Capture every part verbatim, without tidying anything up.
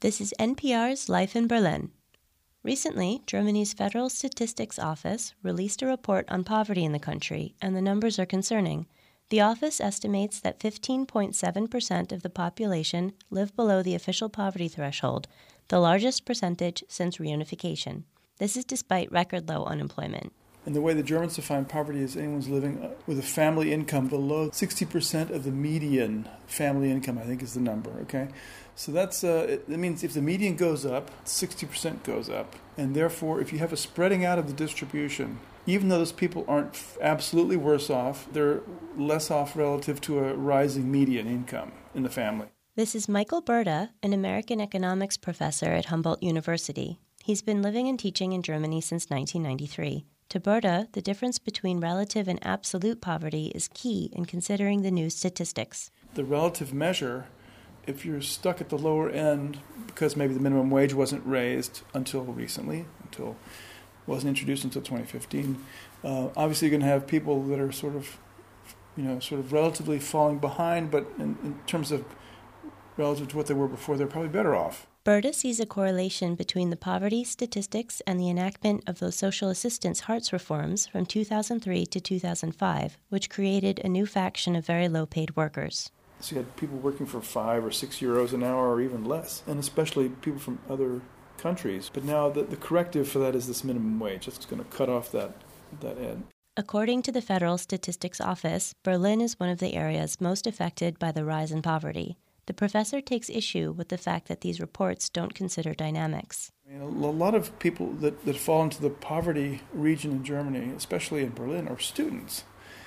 This is N P R's Life in Berlin. Recently, Germany's Federal Statistics Office released a report on poverty in the country, and the numbers are concerning. The office estimates that fifteen point seven percent of the population live below the official poverty threshold, the largest percentage since reunification. This is despite record low unemployment. And the way the Germans define poverty is anyone's living with a family income below sixty percent of the median family income, I think is the number, okay? So that's uh, it, that means if the median goes up, sixty percent goes up. And therefore, if you have a spreading out of the distribution, even though those people aren't f- absolutely worse off, they're less off relative to a rising median income in the family. This is Michael Burda, an American economics professor at Humboldt University. He's been living and teaching in Germany since nineteen ninety-three. To Burda, the difference between relative and absolute poverty is key in considering the new statistics. The relative measure, if you're stuck at the lower end because maybe the minimum wage wasn't raised until recently, until wasn't introduced until twenty fifteen, uh, obviously you're going to have people that are sort of, you know, sort of relatively falling behind, but in, in terms of relative to what they were before, they're probably better off. Burda sees a correlation between the poverty statistics and the enactment of those social assistance Hartz reforms from two thousand three to two thousand five, which created a new faction of very low-paid workers. So you had people working for five or six euros an hour or even less, and especially people from other countries. But now the, the corrective for that is this minimum wage. That's going to cut off that, that end. According to the Federal Statistics Office, Berlin is one of the areas most affected by the rise in poverty. The professor takes issue with the fact that these reports don't consider dynamics. I mean, a lot of people that, that fall into the poverty region in Germany, especially in Berlin, are students.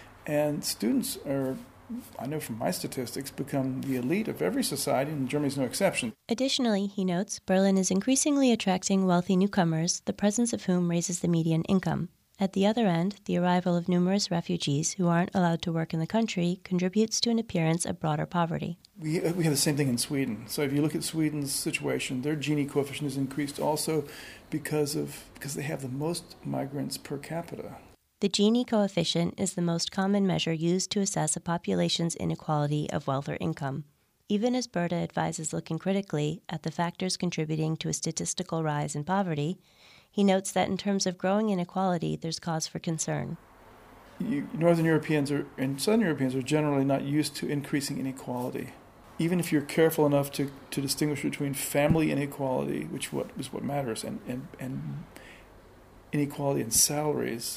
And students are, I know from my statistics, become the elite of every society, and Germany's no exception. Additionally, he notes, Berlin is increasingly attracting wealthy newcomers, the presence of whom raises the median income. At the other end, the arrival of numerous refugees who aren't allowed to work in the country contributes to an appearance of broader poverty. We we have the same thing in Sweden. So if you look at Sweden's situation, their Gini coefficient has increased also because of because they have the most migrants per capita. The Gini coefficient is the most common measure used to assess a population's inequality of wealth or income. Even as Burda advises looking critically at the factors contributing to a statistical rise in poverty, he notes that in terms of growing inequality, there's cause for concern. You, Northern Europeans are, and Southern Europeans are generally not used to increasing inequality. Even if you're careful enough to, to distinguish between family inequality, which what, is what matters, and, and, and inequality in salaries,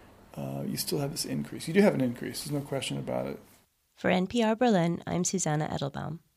uh, you still have this increase. You do have an increase, there's no question about it. For N P R Berlin, I'm Susanna Edelbaum.